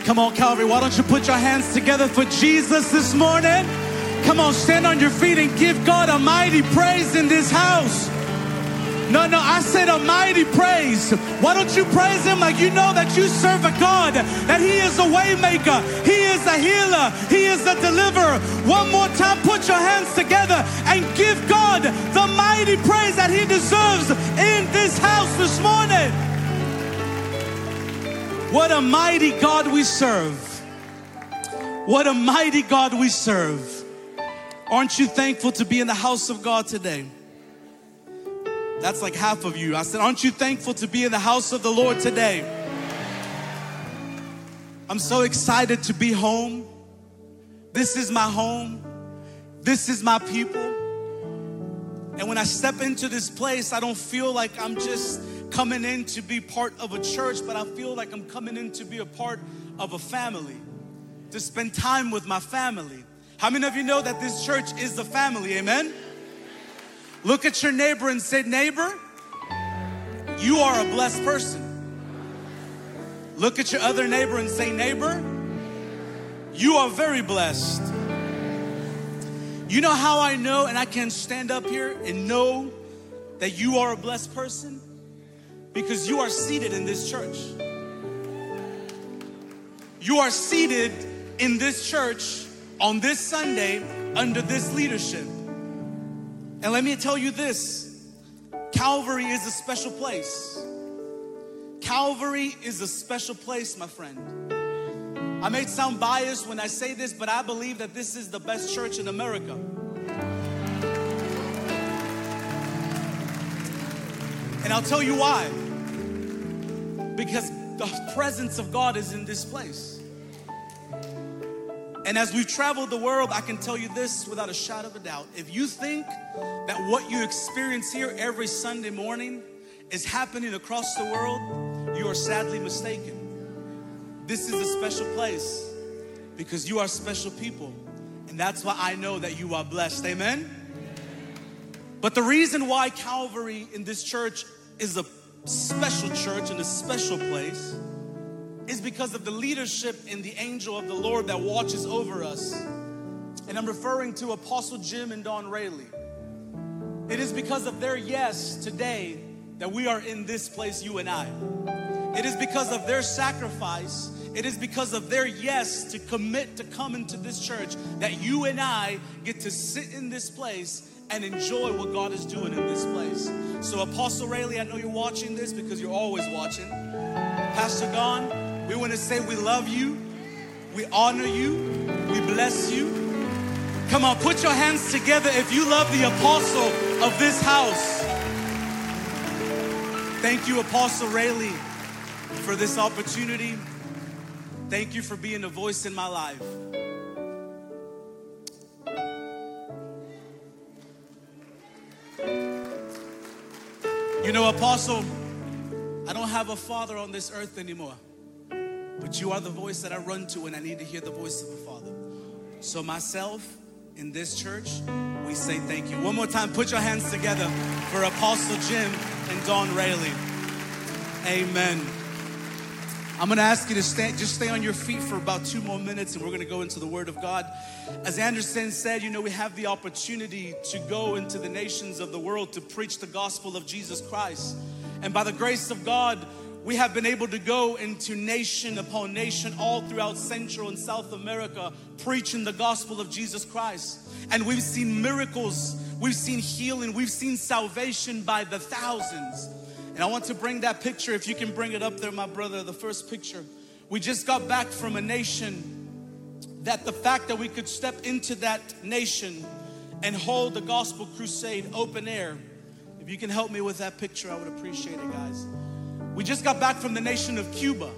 Come on, Calvary, why don't you put your hands together for Jesus this morning? Come on, stand on your feet and give God a mighty praise in this house. No, I said a mighty praise. Why don't you praise Him like you know that you serve a God, that He is a way maker, He is a healer, He is a deliverer. One more time, put your hands together and give God the mighty praise that He deserves in this house this morning. What a mighty God we serve. What a mighty God we serve. Aren't you thankful to be in the house of God today? That's like half of you. I said, aren't you thankful to be in the house of the Lord today? I'm so excited to be home. This is my home. This is my people. And when I step into this place, I don't feel like I'm just coming in to be part of a church, but I feel like I'm coming in to be a part of a family, to spend time with my family. How many of you know that this church is a family? Amen? Look at your neighbor and say, neighbor, you are a blessed person. Look at your other neighbor and say, neighbor, you are very blessed. You know how I know and I can stand up here and know that you are a blessed person? Because you are seated in this church. You are seated in this church on this Sunday under this leadership. And let me tell you this, Calvary is a special place. Calvary is a special place, my friend. I may sound biased when I say this, but I believe that this is the best church in America. And I'll tell you why. Because the presence of God is in this place. And as we've traveled the world, I can tell you this without a shadow of a doubt. If you think that what you experience here every Sunday morning is happening across the world, you are sadly mistaken. This is a special place because you are special people. And that's why I know that you are blessed. Amen? But the reason why Calvary in this church is a special church and a special place is because of the leadership and the angel of the Lord that watches over us. And I'm referring to Apostle Jim and Dawn Rayleigh. It is because of their yes today that we are in this place, you and I. It is because of their sacrifice. It is because of their yes to commit to come into this church that you and I get to sit in this place and enjoy what God is doing in this place. So Apostle Rayleigh, I know you're watching this because you're always watching. Pastor Dawn, we want to say we love you, we honor you, we bless you. Come on, put your hands together if you love the apostle of this house. Thank you, Apostle Rayleigh, for this opportunity. Thank you for being a voice in my life. You know, Apostle, I don't have a father on this earth anymore. But you are the voice that I run to when I need to hear the voice of a father. So myself, in this church, we say thank you. One more time, put your hands together for Apostle Jim and Dawn Rayleigh. Amen. I'm going to ask you to stay on your feet for about 2 more minutes and we're going to go into the Word of God. As Anderson said, you know, we have the opportunity to go into the nations of the world to preach the gospel of Jesus Christ. And by the grace of God, we have been able to go into nation upon nation all throughout Central and South America preaching the gospel of Jesus Christ. And we've seen miracles, we've seen healing, we've seen salvation by the thousands. And I want to bring that picture, if you can bring it up there, my brother, the first picture. We just got back from a nation that the fact that we could step into that nation and hold the gospel crusade open air. If you can help me with that picture, I would appreciate it, guys. We just got back from the nation of Cuba.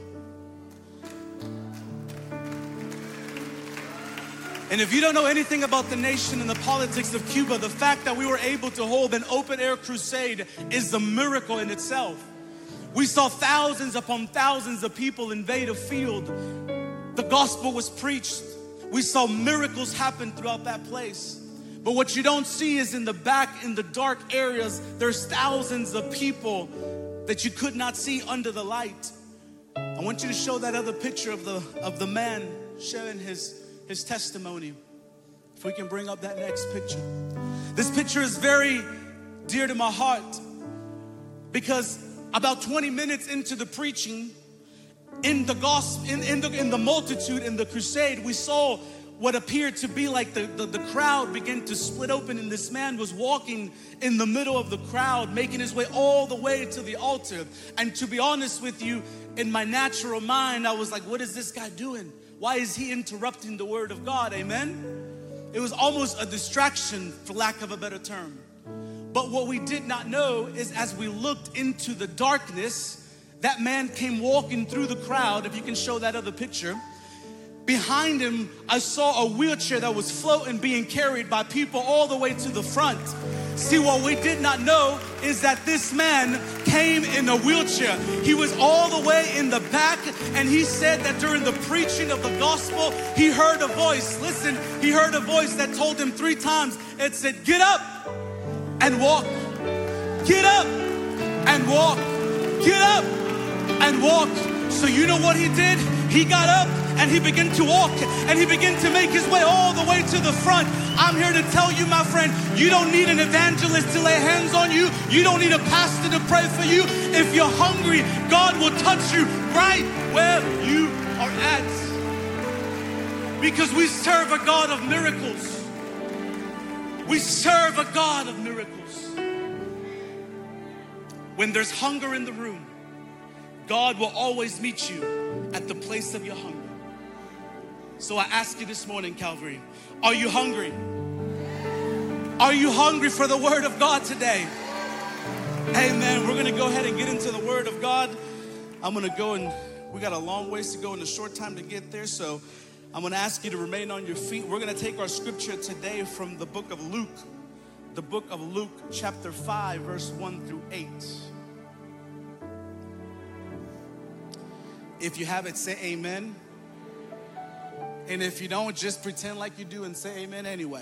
And if you don't know anything about the nation and the politics of Cuba, the fact that we were able to hold an open air crusade is a miracle in itself. We saw thousands upon thousands of people invade a field. The gospel was preached. We saw miracles happen throughout that place. But what you don't see is in the back, in the dark areas, there's thousands of people that you could not see under the light. I want you to show that other picture of the man sharing his testimony. If we can bring up that next picture. This picture is very dear to my heart because about 20 minutes into the preaching, in the gospel, in the multitude, in the crusade, we saw what appeared to be like the crowd begin to split open, and this man was walking in the middle of the crowd, making his way all the way to the altar. And to be honest with you, in my natural mind, I was like, what is this guy doing? Why is he interrupting the word of God? Amen? It was almost a distraction, for lack of a better term. But what we did not know is as we looked into the darkness, that man came walking through the crowd. If you can show that other picture. Behind him, I saw a wheelchair that was floating, being carried by people all the way to the front. See, what we did not know is that this man came in a wheelchair. He was all the way in the back, and he said that during the preaching of the gospel, he heard a voice. Listen, he heard a voice that told him 3 times. It said, get up and walk. Get up and walk. Get up and walk. So you know what he did? He got up and he began to walk, and he began to make his way all the way to the front. I'm here to tell you, my friend, you don't need an evangelist to lay hands on you. You don't need a pastor to pray for you. If you're hungry, God will touch you right where you are at. Because we serve a God of miracles. We serve a God of miracles. When there's hunger in the room, God will always meet you at the place of your hunger. So I ask you this morning, Calvary, are you hungry? Are you hungry for the word of God today? Amen. We're going to go ahead and get into the word of God. I'm going to go, and we got a long ways to go and a short time to get there. So I'm going to ask you to remain on your feet. We're going to take our scripture today from the book of Luke. The book of Luke, chapter 5, verse 1 through 8. If you have it, say amen. And if you don't, just pretend like you do and say amen anyway.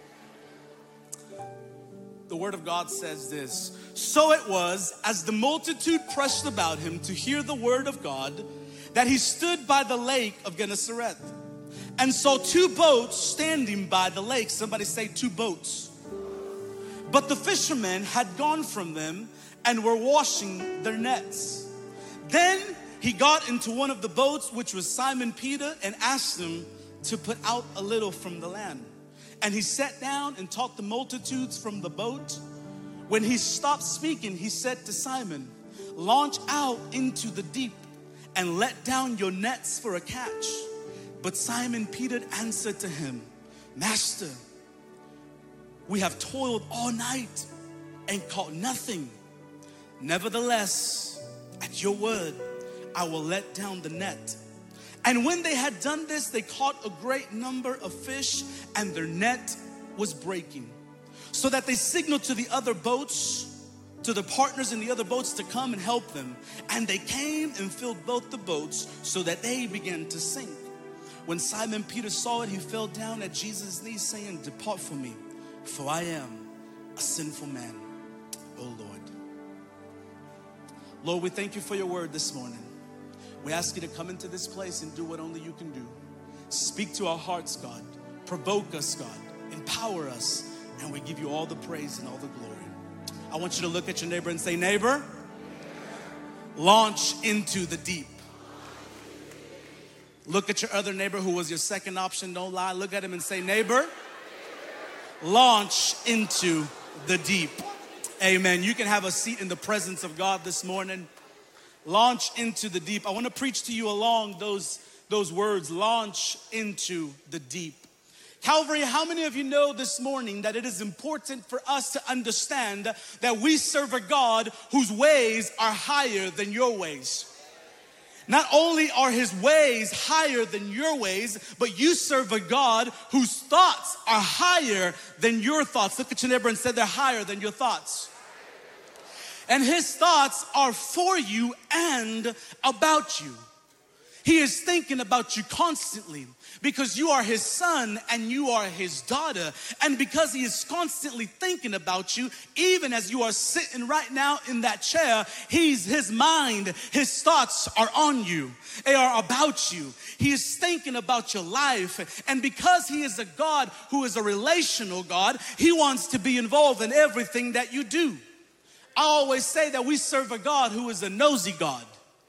The word of God says this. So it was, as the multitude pressed about him to hear the word of God, that he stood by the lake of Gennesaret and saw 2 boats standing by the lake. Somebody say 2 boats. But the fishermen had gone from them and were washing their nets. Then he got into one of the boats, which was Simon Peter, and asked him to put out a little from the land. And he sat down and taught the multitudes from the boat. When he stopped speaking, he said to Simon, launch out into the deep and let down your nets for a catch. But Simon Peter answered to him, Master, we have toiled all night and caught nothing. Nevertheless, at your word, I will let down the net. And when they had done this, they caught a great number of fish, and their net was breaking. So that they signaled to the other boats, to the partners in the other boats, to come and help them. And they came and filled both the boats, so that they began to sink. When Simon Peter saw it, he fell down at Jesus' knees, saying, depart from me, for I am a sinful man, O Lord. Lord, we thank you for your word this morning. We ask you to come into this place and do what only you can do. Speak to our hearts, God. Provoke us, God. Empower us. And we give you all the praise and all the glory. I want you to look at your neighbor and say, neighbor, launch into the deep. Look at your other neighbor who was your second option. Don't lie. Look at him and say, neighbor, launch into the deep. Amen. You can have a seat in the presence of God this morning. Launch into the deep. I want to preach to you along those words, launch into the deep. Calvary, how many of you know this morning that it is important for us to understand that we serve a God whose ways are higher than your ways? Not only are his ways higher than your ways, but you serve a God whose thoughts are higher than your thoughts. Look at your neighbor and say they're higher than your thoughts. And his thoughts are for you and about you. He is thinking about you constantly because you are his son and you are his daughter. And because he is constantly thinking about you, even as you are sitting right now in that chair, his mind, his thoughts are on you. They are about you. He is thinking about your life. And because he is a God who is a relational God, he wants to be involved in everything that you do. I always say that we serve a God who is a nosy God.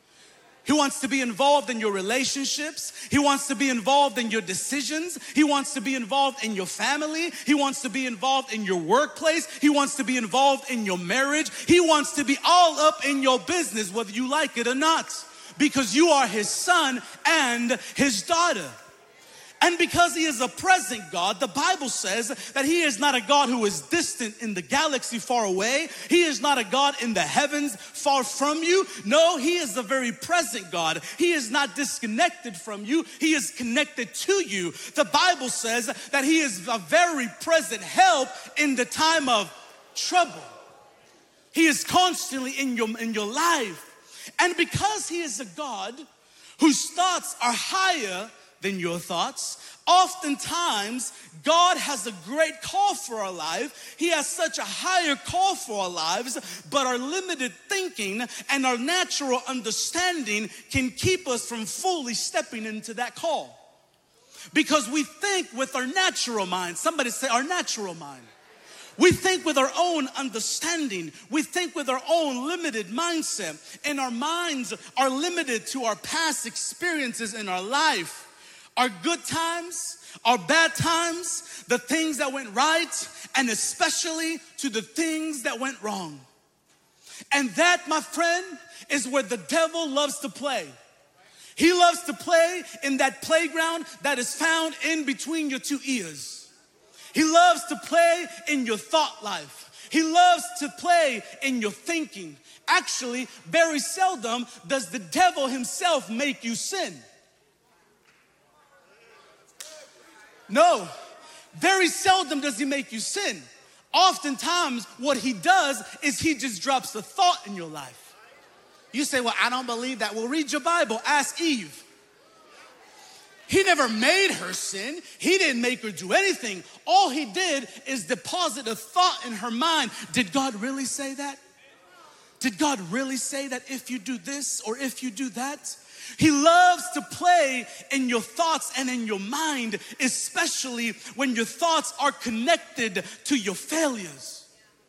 He wants to be involved in your relationships. He wants to be involved in your decisions. He wants to be involved in your family. He wants to be involved in your workplace. He wants to be involved in your marriage. He wants to be all up in your business, whether you like it or not, because you are his son and his daughter. And because he is a present God, the Bible says that he is not a God who is distant in the galaxy far away. He is not a God in the heavens far from you. No, he is a very present God. He is not disconnected from you. He is connected to you. The Bible says that he is a very present help in the time of trouble. He is constantly in your life. And because he is a God whose thoughts are higher than your thoughts, oftentimes God has a great call for our life. He has such a higher call for our lives, but our limited thinking and our natural understanding can keep us from fully stepping into that call. Because we think with our natural mind. Somebody say our natural mind. We think with our own understanding. We think with our own limited mindset. And our minds are limited to our past experiences in our life. Our good times, our bad times, the things that went right, and especially to the things that went wrong. And that, my friend, is where the devil loves to play. He loves to play in that playground that is found in between your two ears. He loves to play in your thought life. He loves to play in your thinking. Actually, very seldom does the devil himself make you sin. No, very seldom does he make you sin. Oftentimes, what he does is he just drops a thought in your life. You say, well, I don't believe that. Well, read your Bible. Ask Eve. He never made her sin. He didn't make her do anything. All he did is deposit a thought in her mind. Did God really say that? Did God really say that if you do this or if you do that? He loves to play in your thoughts and in your mind, especially when your thoughts are connected to your failures.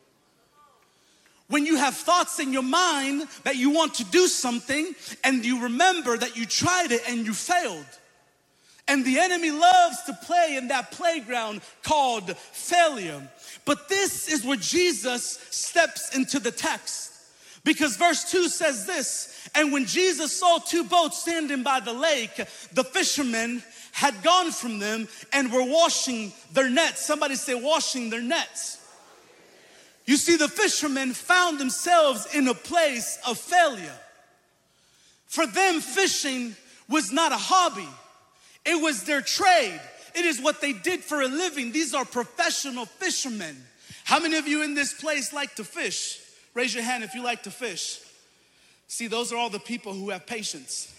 When you have thoughts in your mind that you want to do something and you remember that you tried it and you failed. And the enemy loves to play in that playground called failure. But this is where Jesus steps into the text. Because verse 2 says this, and when Jesus saw two boats standing by the lake, the fishermen had gone from them and were washing their nets. Somebody say washing their nets. You see, the fishermen found themselves in a place of failure. For them, fishing was not a hobby. It was their trade. It is what they did for a living. These are professional fishermen. How many of you in this place like to fish? Raise your hand if you like to fish. See, those are all the people who have patience.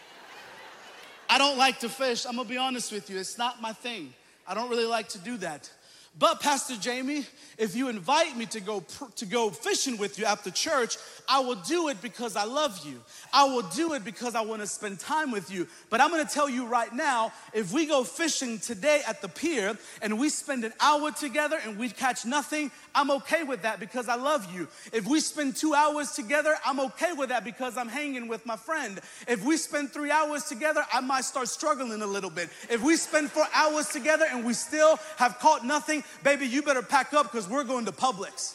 I don't like to fish. I'm gonna be honest with you. It's not my thing. I don't really like to do that. But Pastor Jamie, if you invite me to go fishing with you after church, I will do it because I love you. I will do it because I want to spend time with you. But I'm going to tell you right now, if we go fishing today at the pier and we spend an hour together and we catch nothing, I'm okay with that because I love you. If we spend 2 hours together, I'm okay with that because I'm hanging with my friend. If we spend 3 hours together, I might start struggling a little bit. If we spend 4 hours together and we still have caught nothing, baby, you better pack up because we're going to Publix.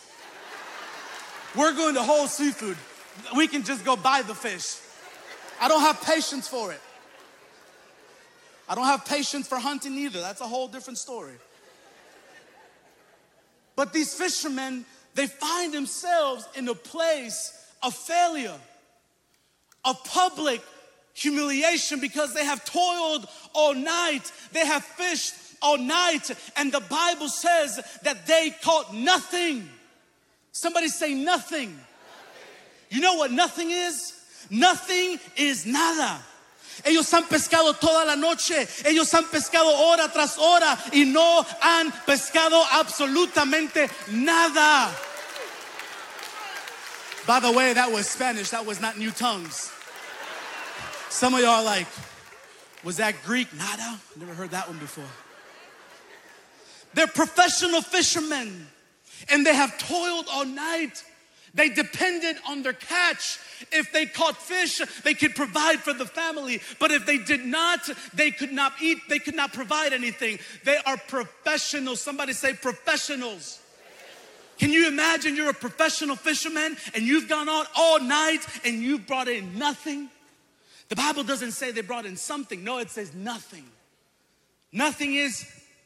We're going to Whole Seafood. We can just go buy the fish. I don't have patience for it. I don't have patience for hunting either. That's a whole different story. But these fishermen, they find themselves in a place of failure, of public humiliation because they have toiled all night. They have fished all night, and the Bible says that they caught nothing. Somebody say nothing. You know what nothing is? Nothing is nada. Ellos han pescado toda la noche. Ellos han pescado hora tras hora y no han pescado absolutamente nada. By the way, that was Spanish. That was not new tongues. Some of y'all are like, was that Greek? Nada? Never heard that one before. They're professional fishermen, and they have toiled all night. They depended on their catch. If they caught fish, they could provide for the family. But if they did not, they could not eat. They could not provide anything. They are professionals. Somebody say professionals. Can you imagine you're a professional fisherman and you've gone out all night and you've brought in nothing? The Bible doesn't say they brought in something. No, it says nothing. Nothing is.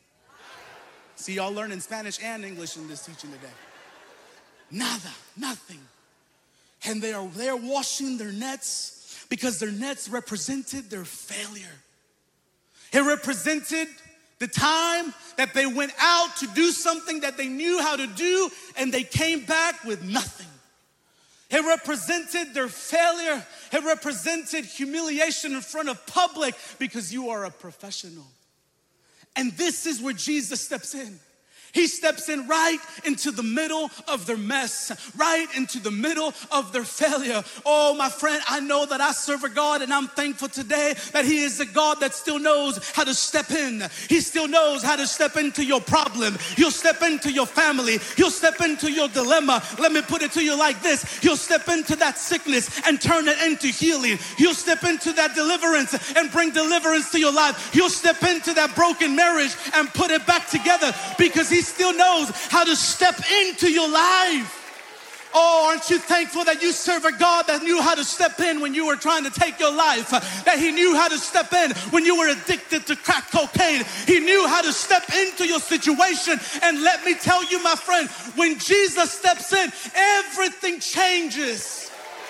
See, y'all learning Spanish and English in this teaching today. Nada, nothing. And they are there washing their nets because their nets represented their failure. It represented the time that they went out to do something that they knew how to do and they came back with nothing. It represented their failure. It represented humiliation in front of public because you are a professional. And this is where Jesus steps in. He steps in right into the middle of their mess, right into the middle of their failure. Oh, my friend, I know that I serve a God, and I'm thankful today that He is a God that still knows how to step in. He still knows how to step into your problem. He'll step into your family. He'll step into your dilemma. Let me put it to you like this. He'll step into that sickness and turn it into healing. He'll step into that deliverance and bring deliverance to your life. He'll step into that broken marriage and put it back together because He still knows how to step into your life. Oh, aren't you thankful that you serve a God that knew how to step in when you were trying to take your life? That He knew how to step in when you were addicted to crack cocaine. He knew how to step into your situation. And let me tell you, my friend, when Jesus steps in, everything changes.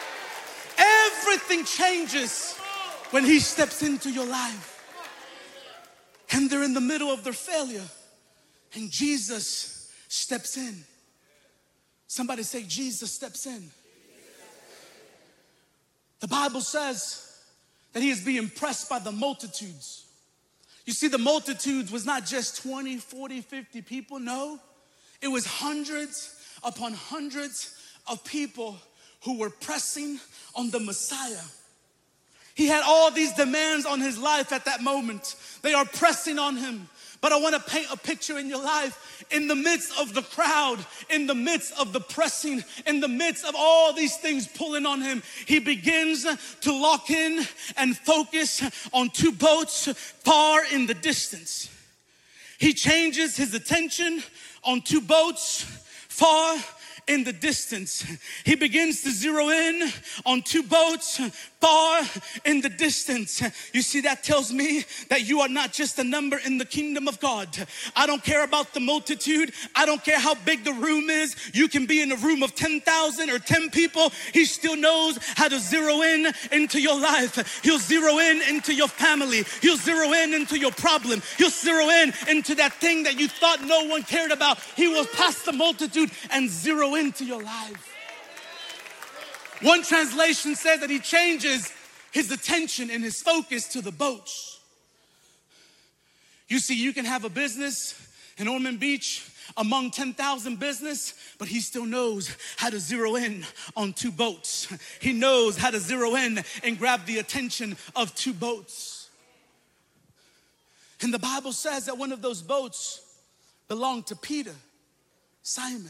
Everything changes when He steps into your life. And they're in the middle of their failure. And Jesus steps in. Somebody say, Jesus steps in. The Bible says that He is being pressed by the multitudes. You see, the multitudes was not just 20, 40, 50 people. No, it was hundreds upon hundreds of people who were pressing on the Messiah. He had all these demands on His life at that moment. They are pressing on Him. But I want to paint a picture in your life. In the midst of the crowd, in the midst of the pressing, in the midst of all these things pulling on Him, He begins to lock in and focus on two boats far in the distance. He changes His attention on two boats far in the distance. He begins to zero in on two boats far in the distance. You see, that tells me that you are not just a number in the kingdom of God. I don't care about the multitude. I don't care how big the room is. You can be in a room of 10,000 or 10 people. He still knows how to zero in into your life. He'll zero in into your family. He'll zero in into your problem. He'll zero in into that thing that you thought no one cared about. He will pass the multitude and zero into your life. One translation says that He changes His attention and His focus to the boats. You see, you can have a business in Ormond Beach among 10,000 business, but He still knows how to zero in on two boats. He knows how to zero in and grab the attention of two boats. And the Bible says that one of those boats belonged to Peter, Simon.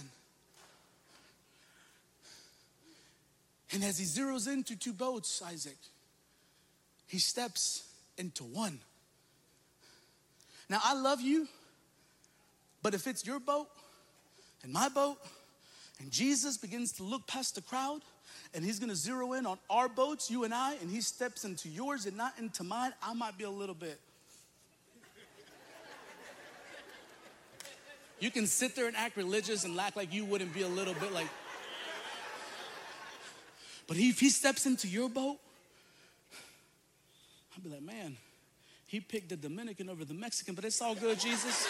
And as he zeroes into two boats, Isaac, he steps into one. Now, I love you, but if it's your boat and my boat, and Jesus begins to look past the crowd, and He's gonna zero in on our boats, you and I, and He steps into yours and not into mine, I might be a little bit. You can sit there and act religious and act like you wouldn't be a little bit like. But if He steps into your boat, I'll be like, man, He picked the Dominican over the Mexican, but it's all good, Jesus.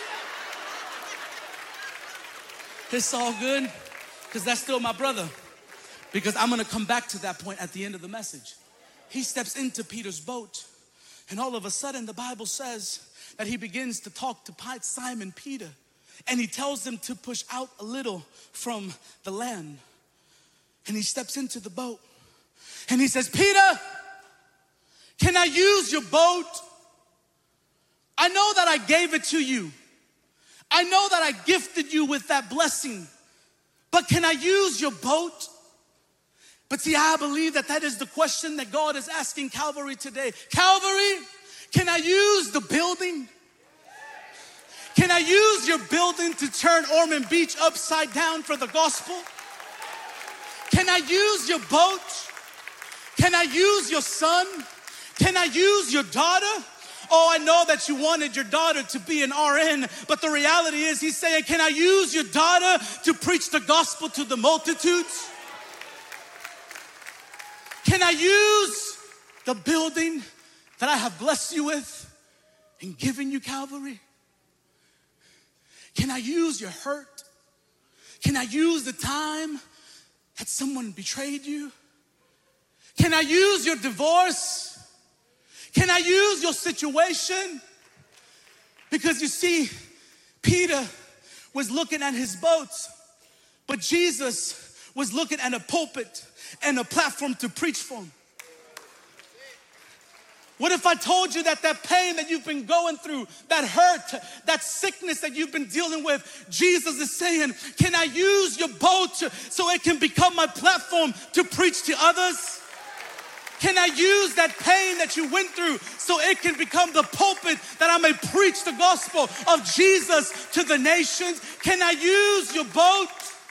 It's all good, because that's still my brother. Because I'm going to come back to that point at the end of the message. He steps into Peter's boat. And all of a sudden, the Bible says that he begins to talk to Simon Peter. And he tells him to push out a little from the land. And he steps into the boat. And he says, Peter, can I use your boat? I know that I gave it to you. I know that I gifted you with that blessing. But can I use your boat? But see, I believe that is the question that God is asking Calvary today. Calvary, can I use the building? Can I use your building to turn Ormond Beach upside down for the gospel? Can I use your boat? Can I use your son? Can I use your daughter? Oh, I know that you wanted your daughter to be an RN, but the reality is he's saying, can I use your daughter to preach the gospel to the multitudes? Can I use the building that I have blessed you with and given you, Calvary? Can I use your hurt? Can I use the time that someone betrayed you? Can I use your divorce? Can I use your situation? Because you see, Peter was looking at his boats, but Jesus was looking at a pulpit and a platform to preach from. What if I told you that pain that you've been going through, that hurt, that sickness that you've been dealing with, Jesus is saying, can I use your boat so it can become my platform to preach to others? Can I use that pain that you went through so it can become the pulpit that I may preach the gospel of Jesus to the nations? Can I use your boat?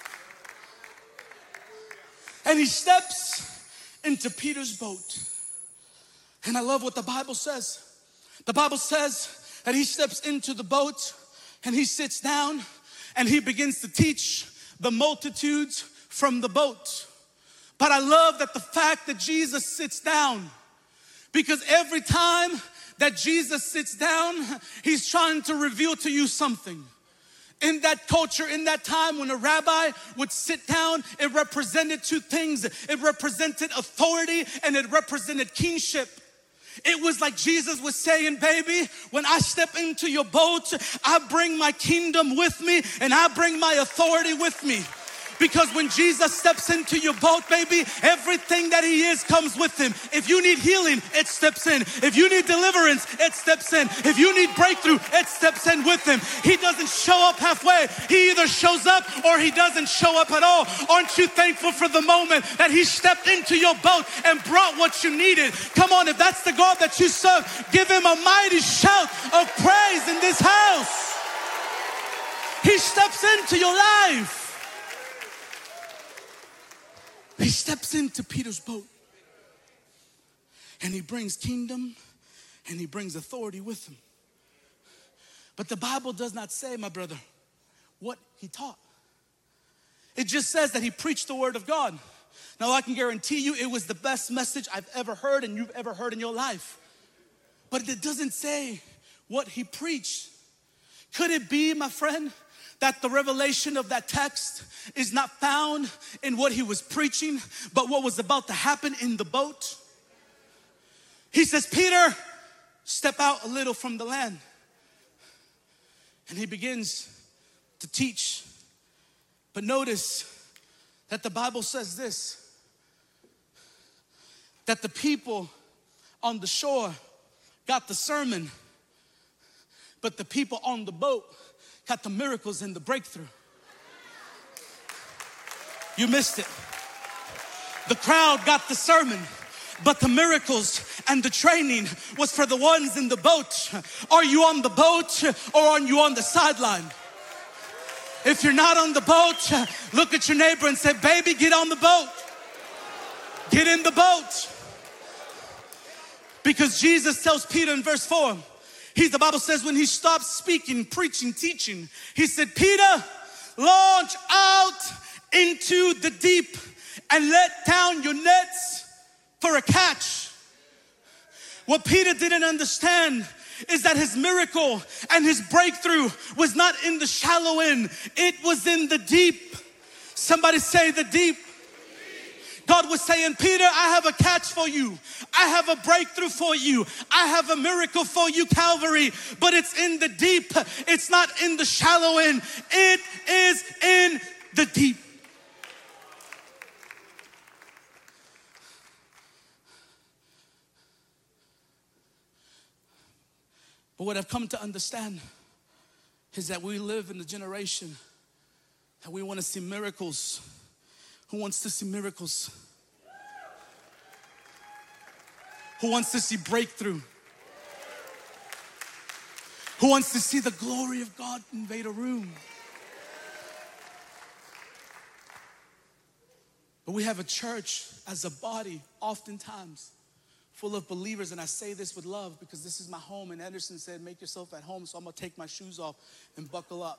And he steps into Peter's boat. And I love what the Bible says. The Bible says that he steps into the boat and he sits down and he begins to teach the multitudes from the boat. But I love that the fact that Jesus sits down, because every time that Jesus sits down, he's trying to reveal to you something. In that culture, in that time when a rabbi would sit down, it represented two things. It represented authority and it represented kingship. It was like Jesus was saying, baby, when I step into your boat, I bring my kingdom with me and I bring my authority with me. Because when Jesus steps into your boat, baby, everything that he is comes with him. If you need healing, it steps in. If you need deliverance, it steps in. If you need breakthrough, it steps in with him. He doesn't show up halfway. He either shows up or he doesn't show up at all. Aren't you thankful for the moment that he stepped into your boat and brought what you needed? Come on, if that's the God that you serve, give him a mighty shout of praise in this house. He steps into your life. He steps into Peter's boat and he brings kingdom and he brings authority with him. But the Bible does not say, my brother, what he taught. It just says that he preached the word of God. Now I can guarantee you it was the best message I've ever heard and you've ever heard in your life. But it doesn't say what he preached. Could it be, my friend, that the revelation of that text is not found in what he was preaching, but what was about to happen in the boat? He says, Peter, step out a little from the land. And he begins to teach. But notice that the Bible says this, that the people on the shore got the sermon, but the people on the boat got the miracles and the breakthrough. You missed it. The crowd got the sermon, but the miracles and the training was for the ones in the boat. Are you on the boat or are you on the sideline? If you're not on the boat, look at your neighbor and say, baby, get on the boat. Get in the boat. Because Jesus tells Peter in verse 4, the Bible says when he stopped speaking, preaching, teaching, he said, Peter, launch out into the deep and let down your nets for a catch. What Peter didn't understand is that his miracle and his breakthrough was not in the shallow end, it was in the deep. Somebody say the deep. God was saying, Peter, I have a catch for you. I have a breakthrough for you. I have a miracle for you, Calvary. But it's in the deep. It's not in the shallow end. It is in the deep. But what I've come to understand is that we live in a generation that we want to see miracles. Who wants to see miracles? Who wants to see breakthrough? Who wants to see the glory of God invade a room? But we have a church as a body, oftentimes, full of believers, and I say this with love because this is my home, and Anderson said, make yourself at home, so I'm gonna take my shoes off and buckle up.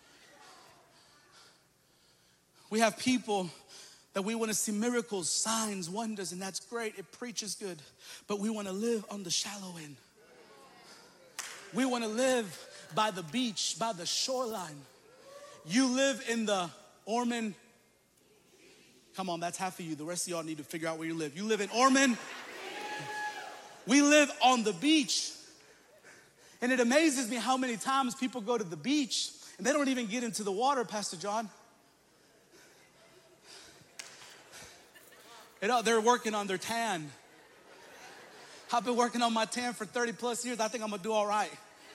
We have people that we wanna see miracles, signs, wonders, and that's great, it preaches good, but we wanna live on the shallow end. We wanna live by the beach, by the shoreline. You live in the Ormond, come on, that's half of you, the rest of y'all need to figure out where you live. You live in Ormond. We live on the beach. And it amazes me how many times people go to the beach and they don't even get into the water, Pastor John. They're working on their tan. I've been working on my tan for 30 plus years. I think I'm gonna do all right.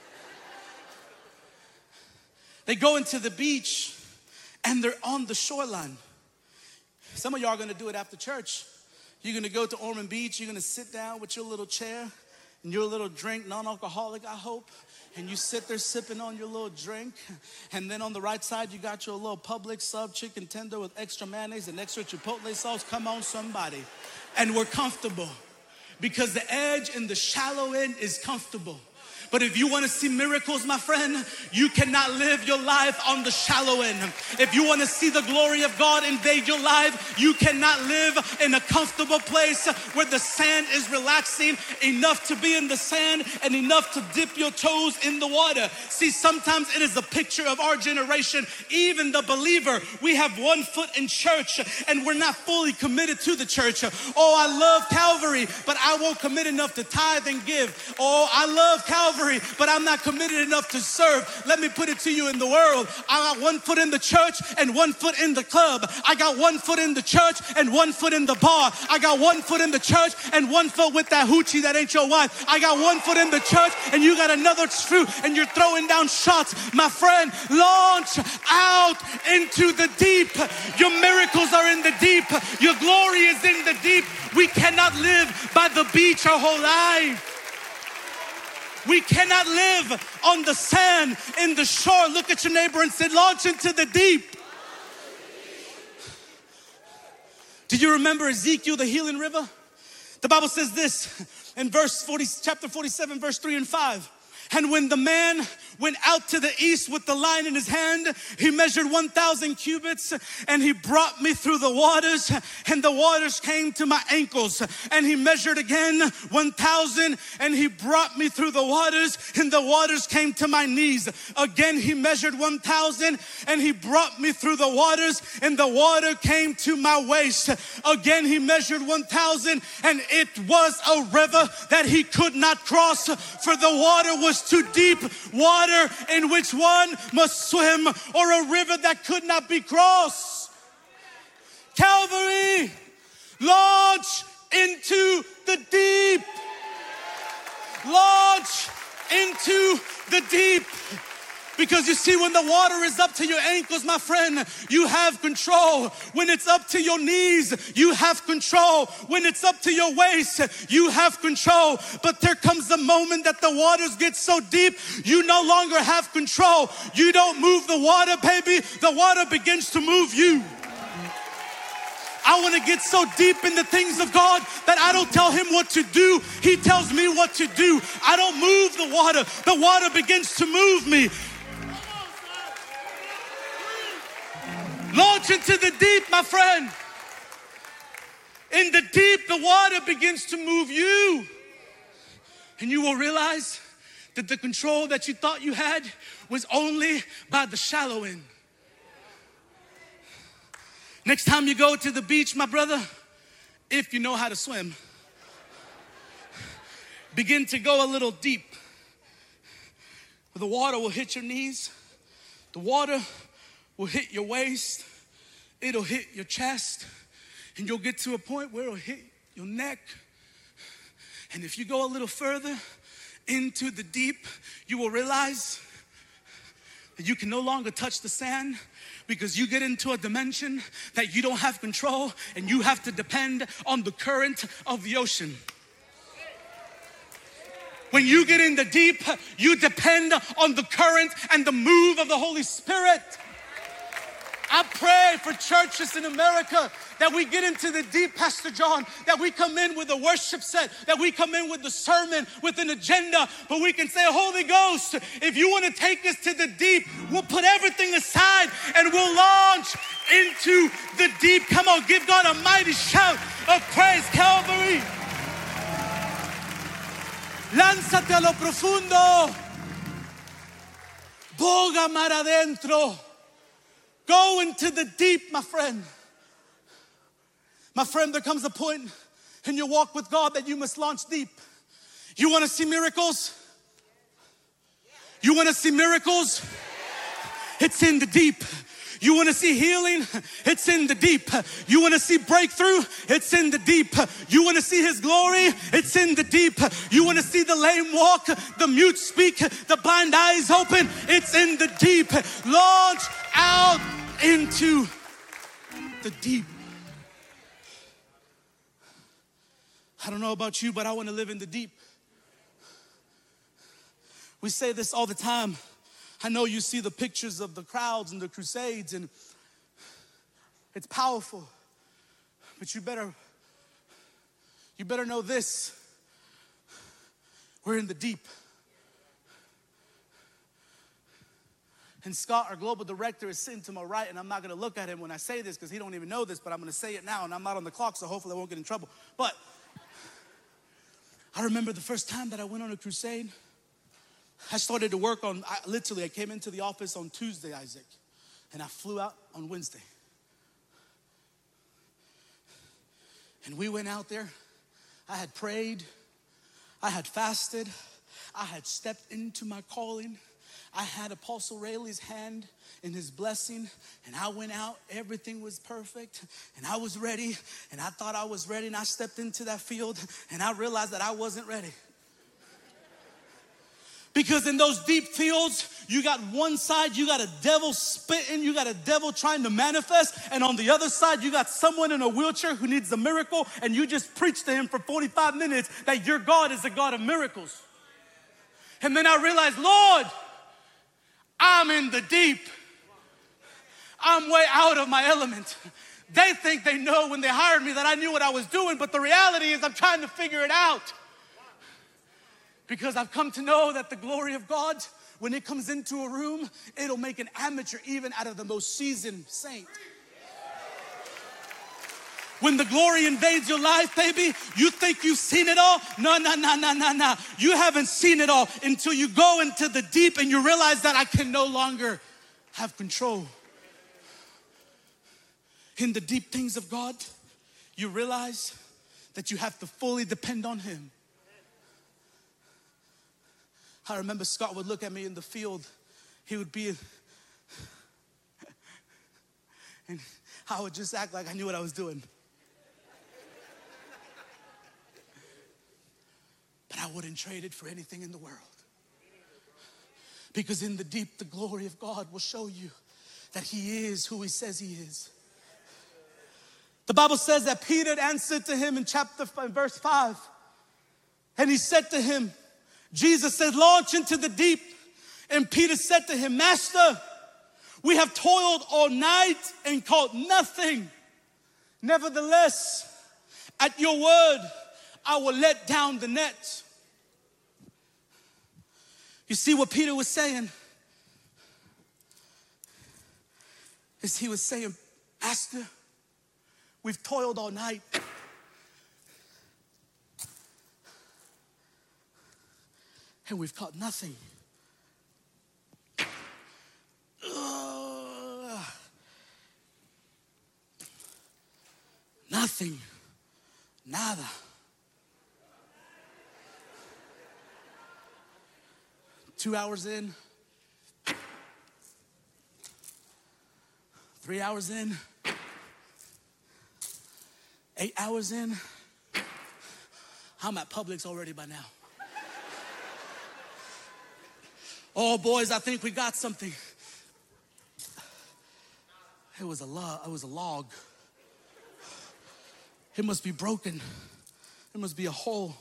They go into the beach and they're on the shoreline. Some of y'all are gonna do it after church. You're gonna go to Ormond Beach, you're gonna sit down with your little chair and your little drink, non-alcoholic, I hope, and you sit there sipping on your little drink, and then on the right side, you got your little Publix sub chicken tender with extra mayonnaise and extra chipotle sauce. Come on, somebody. And we're comfortable because the edge in the shallow end is comfortable. But if you want to see miracles, my friend, you cannot live your life on the shallow end. If you want to see the glory of God invade your life, you cannot live in a comfortable place where the sand is relaxing enough to be in the sand and enough to dip your toes in the water. See, sometimes it is a picture of our generation, even the believer. We have one foot in church and we're not fully committed to the church. Oh, I love Calvary, but I won't commit enough to tithe and give. Oh, I love Calvary, but I'm not committed enough to serve. Let me put it to you, in the world, I got one foot in the church and one foot in the club. I got one foot in the church and one foot in the bar. I got one foot in the church and one foot with that hoochie that ain't your wife. I got one foot in the church and you got another foot and you're throwing down shots. My friend, launch out into the deep. Your miracles are in the deep. Your glory is in the deep. We cannot live by the beach our whole life. We cannot live on the sand in the shore. Look at your neighbor and say, launch into the deep. Do you remember Ezekiel, the healing river? The Bible says this in chapter 47, verse 3 and 5. And when the man went out to the east with the line in his hand, he measured 1,000 cubits and he brought me through the waters, and the waters came to my ankles. And he measured again 1,000 and he brought me through the waters, and the waters came to my knees. Again he measured 1,000 and he brought me through the waters, and the water came to my waist. Again he measured 1,000 and it was a river that he could not cross, for the water was too deep, water in which one must swim, or a river that could not be crossed. Calvary, launch into the deep. Launch into the deep. Because you see, when the water is up to your ankles, my friend, you have control. When it's up to your knees, you have control. When it's up to your waist, you have control. But there comes a moment that the waters get so deep, you no longer have control. You don't move the water, baby. The water begins to move you. I want to get so deep in the things of God that I don't tell him what to do. He tells me what to do. I don't move the water. The water begins to move me. Launch into the deep, my friend. In the deep, the water begins to move you. And you will realize that the control that you thought you had was only by the shallow end. Next time you go to the beach, my brother, if you know how to swim, begin to go a little deep. The water will hit your knees. The water will hit your waist. It'll hit your chest. And you'll get to a point where it'll hit your neck. And if you go a little further into the deep, you will realize that you can no longer touch the sand, because you get into a dimension that you don't have control, and you have to depend on the current of the ocean. When you get in the deep, you depend on the current and the move of the Holy Spirit. I pray for churches in America that we get into the deep, Pastor John, that we come in with a worship set, that we come in with the sermon, with an agenda, but we can say, Holy Ghost, if you want to take us to the deep, we'll put everything aside and we'll launch into the deep. Come on, give God a mighty shout of praise, Calvary. Lánzate a lo profundo. Boga mar adentro. Go into the deep, my friend. My friend, there comes a point in your walk with God that you must launch deep. You want to see miracles? You want to see miracles? It's in the deep. You want to see healing? It's in the deep. You want to see breakthrough? It's in the deep. You want to see His glory? It's in the deep. You want to see the lame walk, the mute speak, the blind eyes open? It's in the deep. Launch out into the deep. I don't know about you, but I want to live in the deep. We say this all the time. I know you see the pictures of the crowds and the crusades, and it's powerful. But you better know this. We're in the deep. And Scott, our global director, is sitting to my right, and I'm not going to look at him when I say this because he don't even know this, but I'm going to say it now, and I'm not on the clock, so hopefully I won't get in trouble. But I remember the first time that I went on a crusade. I started to work on, I came into the office on Tuesday, Isaac, and I flew out on Wednesday. And we went out there. I had prayed. I had fasted. I had stepped into my calling. I had Apostle Rayleigh's hand in his blessing, and I went out. Everything was perfect, and I was ready, and I thought I was ready, and I stepped into that field, and I realized that I wasn't ready. Because in those deep fields, you got one side, you got a devil spitting, you got a devil trying to manifest, and on the other side, you got someone in a wheelchair who needs a miracle, and you just preach to him for 45 minutes that your God is a God of miracles. And then I realized, Lord, I'm in the deep. I'm way out of my element. They think they know when they hired me that I knew what I was doing, but the reality is I'm trying to figure it out. Because I've come to know that the glory of God, when it comes into a room, it'll make an amateur even out of the most seasoned saint. When the glory invades your life, baby, you think you've seen it all? No. You haven't seen it all until you go into the deep and you realize that I can no longer have control. In the deep things of God, you realize that you have to fully depend on Him. I remember Scott would look at me in the field. He would be, and I would just act like I knew what I was doing. But I wouldn't trade it for anything in the world. Because in the deep, the glory of God will show you that He is who He says He is. The Bible says that Peter answered to Him in verse 5. And he said to Him, Jesus said, launch into the deep. And Peter said to Him, Master, we have toiled all night and caught nothing. Nevertheless, at your word, I will let down the net. You see what Peter was saying? Is he was saying, Master, we've toiled all night. And we've caught nothing. Nothing. nada. Two hours in, 3 hours in, 8 hours in. I'm at Publix already by now. Oh, boys, I think we got something. It was a log. It must be broken. It must be a hole.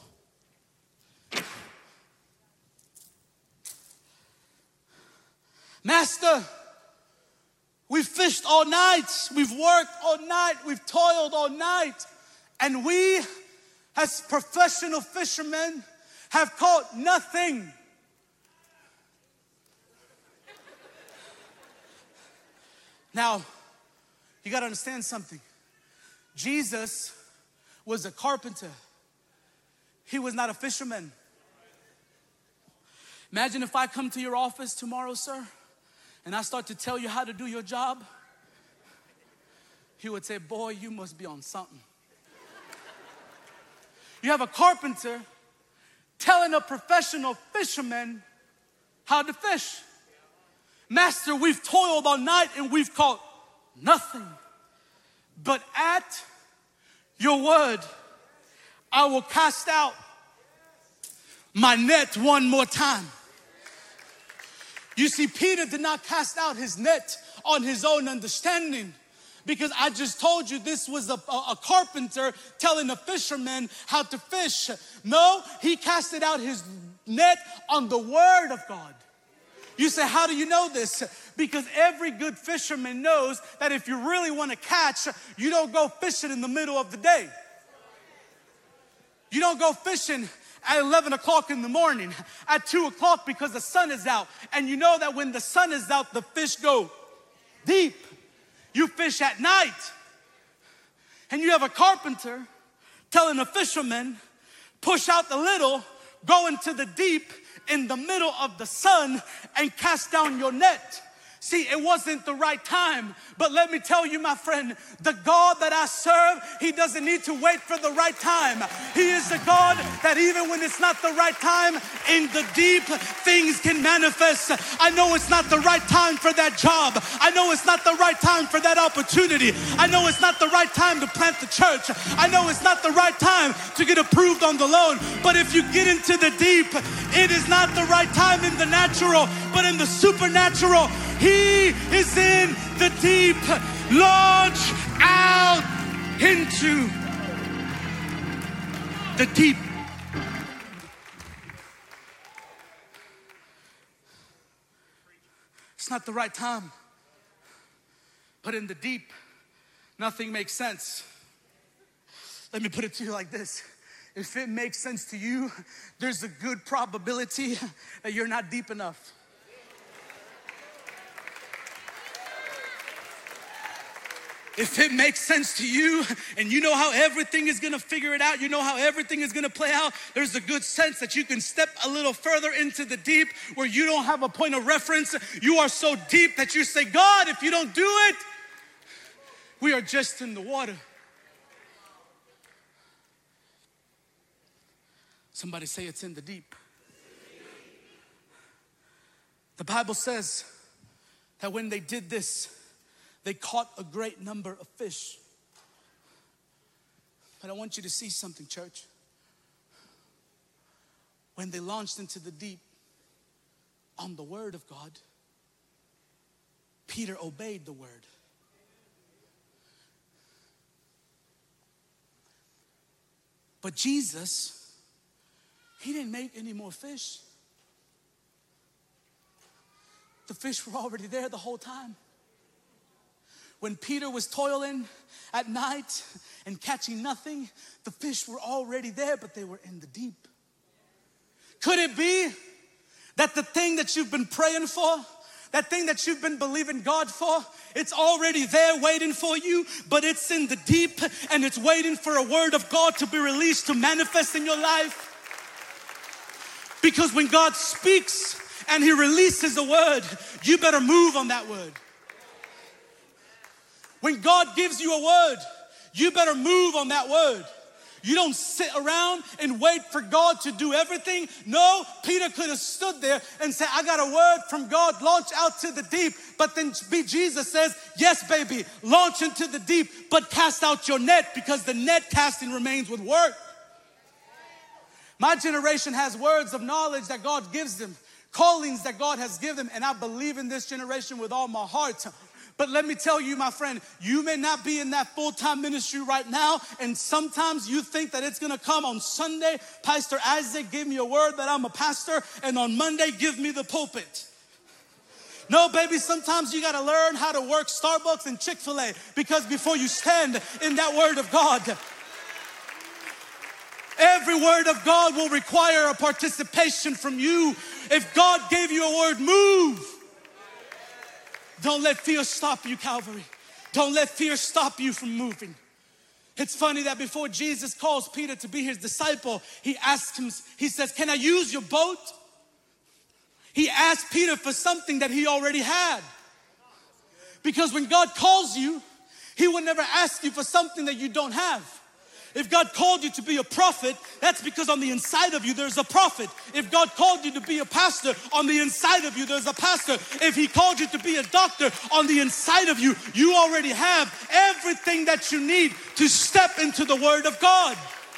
Master, we've fished all night. We've worked all night. We've toiled all night. And we, as professional fishermen, have caught nothing. Now, you got to understand something. Jesus was a carpenter. He was not a fisherman. Imagine if I come to your office tomorrow, sir, and I start to tell you how to do your job. You would say, boy, you must be on something. You have a carpenter telling a professional fisherman how to fish. Master, we've toiled all night and we've caught nothing. But at your word, I will cast out my net one more time. You see, Peter did not cast out his net on his own understanding, because I just told you this was a carpenter telling a fisherman how to fish. No, he casted out his net on the word of God. You say, how do you know this? Because every good fisherman knows that if you really want to catch, you don't go fishing in the middle of the day. You don't go fishing at 11 o'clock in the morning, at 2 o'clock, because the sun is out. And you know that when the sun is out, the fish go deep. You fish at night. And you have a carpenter telling a fisherman, push out the little, go into the deep in the middle of the sun and cast down your net. See, it wasn't the right time. But let me tell you, my friend, the God that I serve, He doesn't need to wait for the right time. He is the God that even when it's not the right time, in the deep, things can manifest. I know it's not the right time for that job. I know it's not the right time for that opportunity. I know it's not the right time to plant the church. I know it's not the right time to get approved on the loan. But if you get into the deep, it is not the right time in the natural, but in the supernatural. He is in the deep. Launch out into the deep. It's not the right time, but in the deep, nothing makes sense. Let me put it to you like this. If it makes sense to you, there's a good probability that you're not deep enough. If it makes sense to you and you know how everything is going to figure it out, you know how everything is going to play out, there's a good sense that you can step a little further into the deep where you don't have a point of reference. You are so deep that you say, God, if you don't do it, we are just in the water. Somebody say it's in the deep. The Bible says that when they did this, they caught a great number of fish. But I want you to see something, church. When they launched into the deep on the word of God, Peter obeyed the word. But Jesus, He didn't make any more fish. The fish were already there the whole time. When Peter was toiling at night and catching nothing, the fish were already there, but they were in the deep. Could it be that the thing that you've been praying for, that thing that you've been believing God for, it's already there waiting for you, but it's in the deep and it's waiting for a word of God to be released, to manifest in your life? Because when God speaks and He releases a word, you better move on that word. When God gives you a word, you better move on that word. You don't sit around and wait for God to do everything. No, Peter could have stood there and said, I got a word from God, launch out to the deep. But then Jesus says, yes, baby, launch into the deep, but cast out your net, because the net casting remains with work. My generation has words of knowledge that God gives them, callings that God has given them, and I believe in this generation with all my heart. But let me tell you, my friend, you may not be in that full-time ministry right now, and sometimes you think that it's gonna come on Sunday. Pastor Isaac gave me a word that I'm a pastor, and on Monday, give me the pulpit. No, baby, sometimes you gotta learn how to work Starbucks and Chick-fil-A, because before you stand in that word of God, every word of God will require a participation from you. If God gave you a word, move. Don't let fear stop you, Calvary. Don't let fear stop you from moving. It's funny that before Jesus calls Peter to be his disciple, he asks him, he says, can I use your boat? He asked Peter for something that he already had. Because when God calls you, he will never ask you for something that you don't have. If God called you to be a prophet, that's because on the inside of you there's a prophet. If God called you to be a pastor, on the inside of you there's a pastor. If he called you to be a doctor, on the inside of you, you already have everything that you need to step into the word of God.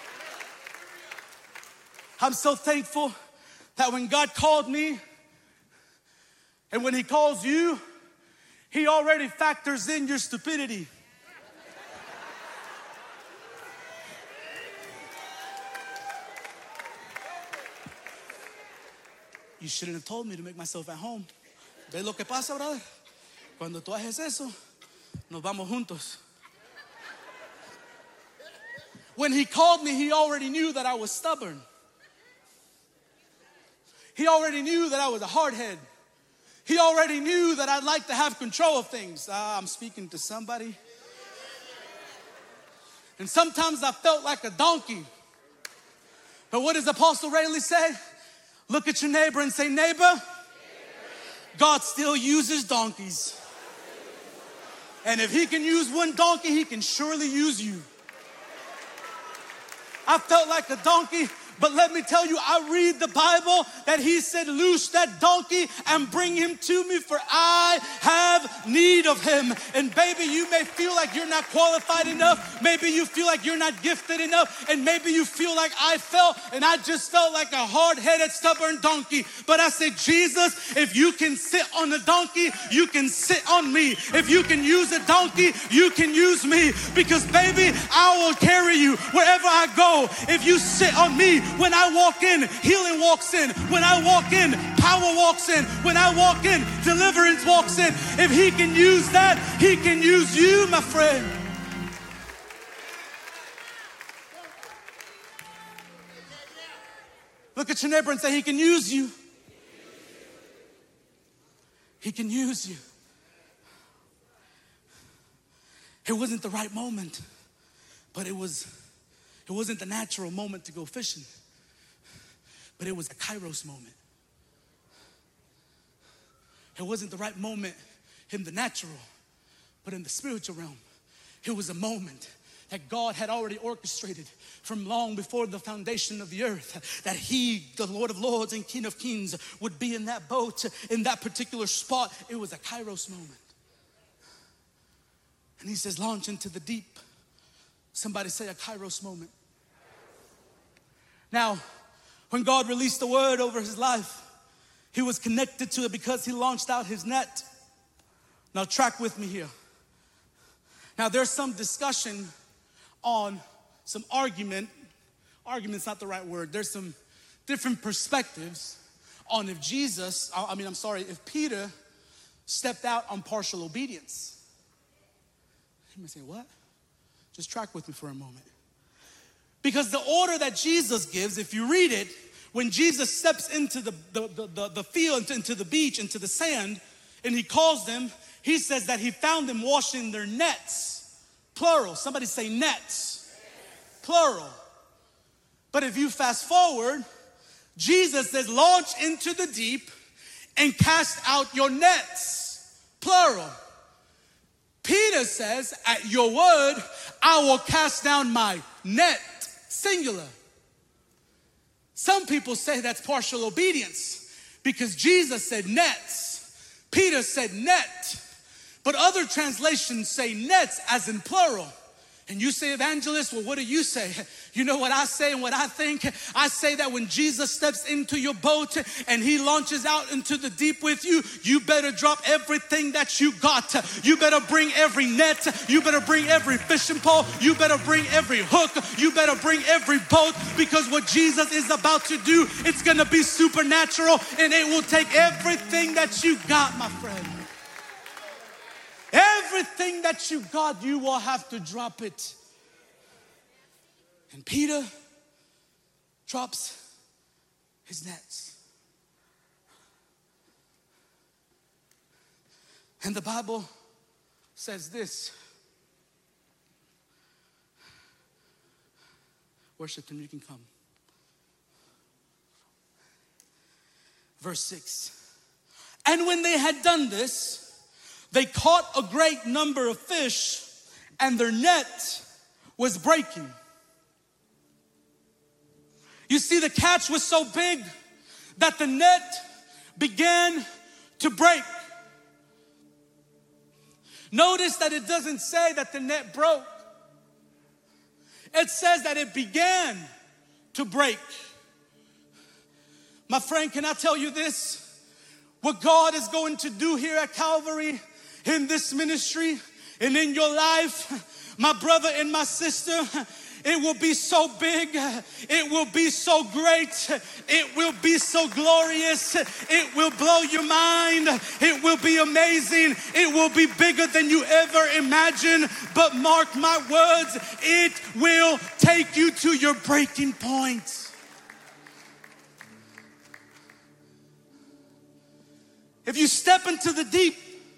I'm so thankful that when God called me, and when he calls you, he already factors in your stupidity. You shouldn't have told me to make myself at home. ¿Ves lo que pasa, brother? Cuando tú haces eso, nos vamos juntos. When he called me, he already knew that I was stubborn. He already knew that I was a hardhead. He already knew that I'd like to have control of things. I'm speaking to somebody. And sometimes I felt like a donkey. But what does Apostle Rayleigh say? Look at your neighbor and say, neighbor, God still uses donkeys. And if he can use one donkey, he can surely use you. I felt like a donkey, but let me tell you, I read the Bible that he said, loose that donkey and bring him to me, for I have need of him. And baby, you may feel like you're not qualified enough. Maybe you feel like you're not gifted enough. And maybe you feel like I felt, and I just felt like a hard-headed, stubborn donkey. But I said, Jesus, if you can sit on the donkey, you can sit on me. If you can use a donkey, you can use me. Because baby, I will carry you wherever I go. If you sit on me, when I walk in, healing walks in. When I walk in, power walks in. When I walk in, deliverance walks in. If he can use that, he can use you, my friend. Look at your neighbor and say, he can use you. He can use you. It wasn't the right moment, but it wasn't the natural moment to go fishing. But it was a Kairos moment. It wasn't the right moment in the natural, but in the spiritual realm. It was a moment that God had already orchestrated from long before the foundation of the earth, that he, the Lord of Lords and King of Kings, would be in that boat, in that particular spot. It was a Kairos moment. And he says, launch into the deep. Somebody say a Kairos moment. Now, when God released the word over his life, he was connected to it because he launched out his net. Now track with me here. Now there's some discussion on some argument's not the right word. There's some different perspectives on if if Peter stepped out on partial obedience. You may say, what? Just track with me for a moment. Because the order that Jesus gives, if you read it, when Jesus steps into the field, into the beach, into the sand, and he calls them, he says that he found them washing their nets. Plural. Somebody say nets. Plural. But if you fast forward, Jesus says, launch into the deep and cast out your nets. Plural. Peter says, at your word, I will cast down my net. singular. Some people say that's partial obedience because Jesus said nets. Peter said net. But other translations say nets as in plural. And you say, evangelist, well, what do you say? You know what I say and what I think? I say that when Jesus steps into your boat and he launches out into the deep with you, you better drop everything that you got. You better bring every net. You better bring every fishing pole. You better bring every hook. You better bring every boat, because what Jesus is about to do, it's going to be supernatural, and it will take everything that you got, my friend. Everything that you got, you will have to drop it. And Peter drops his nets. And the Bible says this. Worship team, you can come. Verse 6. And when they had done this, they caught a great number of fish, and their net was breaking. You see, the catch was so big that the net began to break. Notice that it doesn't say that the net broke. It says that it began to break. My friend, can I tell you this? What God is going to do here at Calvary, in this ministry and in your life, my brother and my sister, it will be so big, it will be so great, it will be so glorious, it will blow your mind, it will be amazing, it will be bigger than you ever imagined. But mark my words, it will take you to your breaking point. If you step into the deep,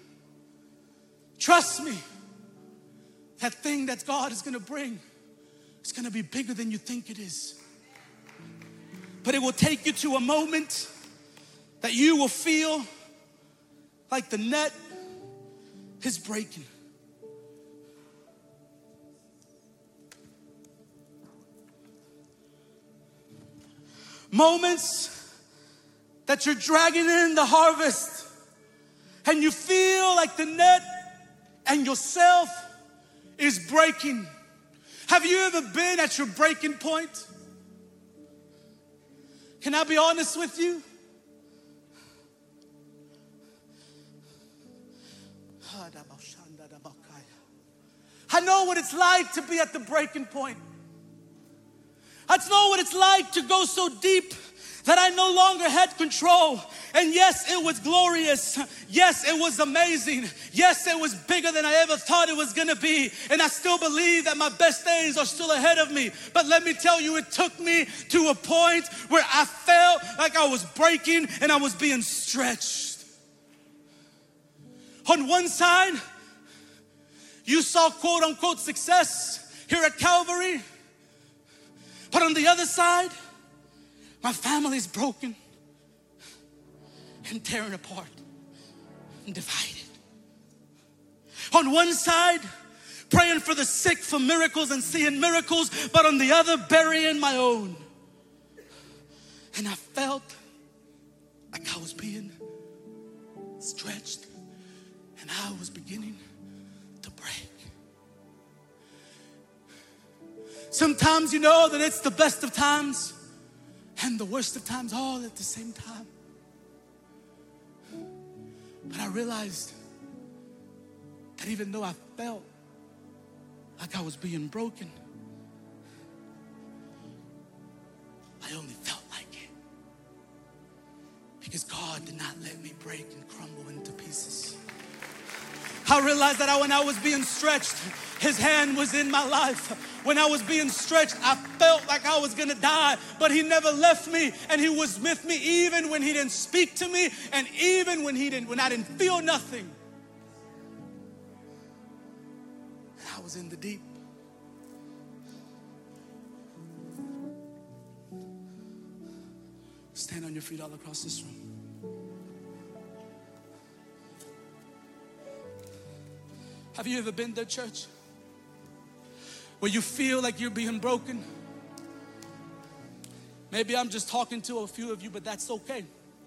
trust me, that thing that God is going to bring is going to be bigger than you think it is. But it will take you to a moment that you will feel like the net is breaking. Moments that you're dragging in the harvest and you feel like the net and yourself is breaking. Have you ever been at your breaking point? Can I be honest with you? I know what it's like to be at the breaking point. I know what it's like to go so deep that I no longer had control. And yes, it was glorious. Yes, it was amazing. Yes, it was bigger than I ever thought it was gonna be. And I still believe that my best days are still ahead of me. But let me tell you, it took me to a point where I felt like I was breaking and I was being stretched. On one side, you saw quote unquote success here at Calvary. But on the other side, my family's broken and tearing apart and divided. On one side, praying for the sick for miracles and seeing miracles, but on the other, burying my own. And I felt like I was being stretched and I was beginning to break. Sometimes you know that it's the best of times and the worst of times all at the same time. But I realized that even though I felt like I was being broken, I only felt like it. Because God did not let me break and crumble into pieces. I realized that when I was being stretched, His hand was in my life. When I was being stretched, I felt like I was gonna die, but He never left me, and He was with me even when He didn't speak to me, and even when I didn't feel nothing. I was in the deep. Stand on your feet all across this room. Have you ever been there, church? Where you feel like you're being broken? Maybe I'm just talking to a few of you, but that's okay.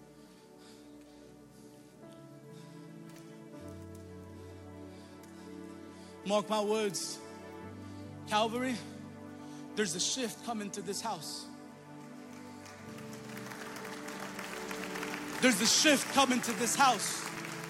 Mark my words, Calvary, there's a shift coming to this house. There's a shift coming to this house.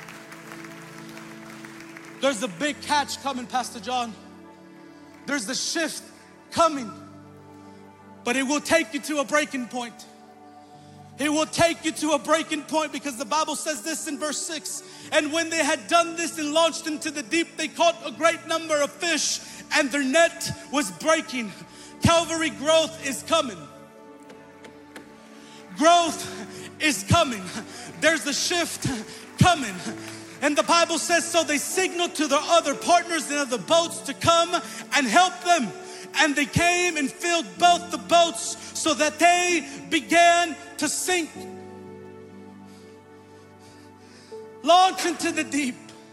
There's a big catch coming, Pastor John. There's the shift coming. But it will take you to a breaking point. It will take you to a breaking point, because the Bible says this in verse 6. And when they had done this and launched into the deep, they caught a great number of fish, and their net was breaking. Calvary, growth is coming. Growth is coming. There's a shift coming. And the Bible says, so they signaled to their other partners in other boats to come and help them. And they came and filled both the boats so that they began to sink. Launch into the deep.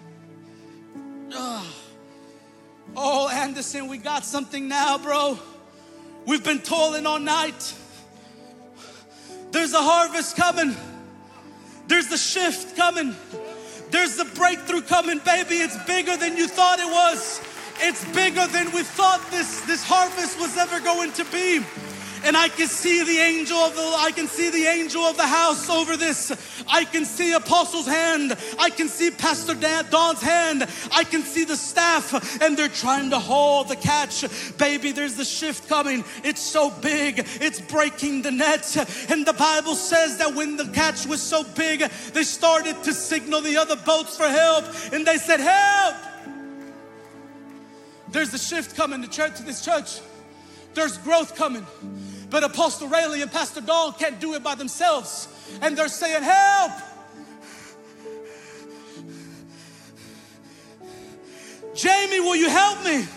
Oh, Anderson, we got something now, bro. We've been toiling all night. There's a harvest coming. There's the shift coming. There's the breakthrough coming, baby. It's bigger than you thought it was. It's bigger than we thought this harvest was ever going to be. And I can see the angel of the house over this. I can see Apostle's hand. I can see Pastor Don's hand. I can see the staff, and they're trying to hold the catch. Baby, there's the shift coming. It's so big. It's breaking the net. And the Bible says that when the catch was so big, they started to signal the other boats for help. And they said, help! There's the shift coming to this church. There's growth coming. But Apostle Rayleigh and Pastor Dawn can't do it by themselves. And they're saying, help! Jamie, will you help me?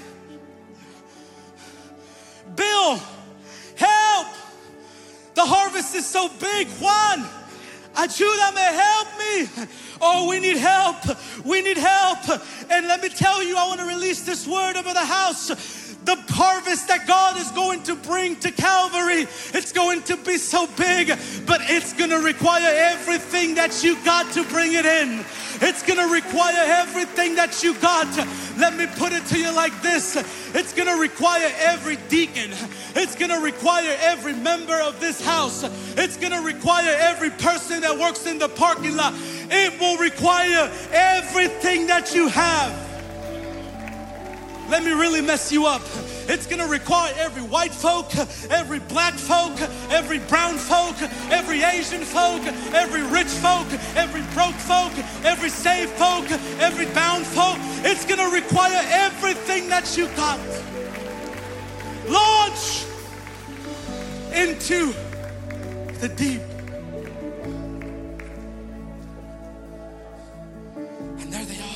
Bill, help! The harvest is so big. Juan, ayúdame, help me. Oh, we need help. We need help. And let me tell you, I want to release this word over the house. The harvest that God is going to bring to Calvary, it's going to be so big, but it's going to require everything that you got to bring it in. It's going to require everything that you got. Let me put it to you like this. It's going to require every deacon. It's going to require every member of this house. It's going to require every person that works in the parking lot. It will require everything that you have. Let me really mess you up. It's gonna require every white folk, every black folk, every brown folk, every Asian folk, every rich folk, every broke folk, every saved folk, every bound folk. It's gonna require everything that you got. Launch into the deep. And there they are.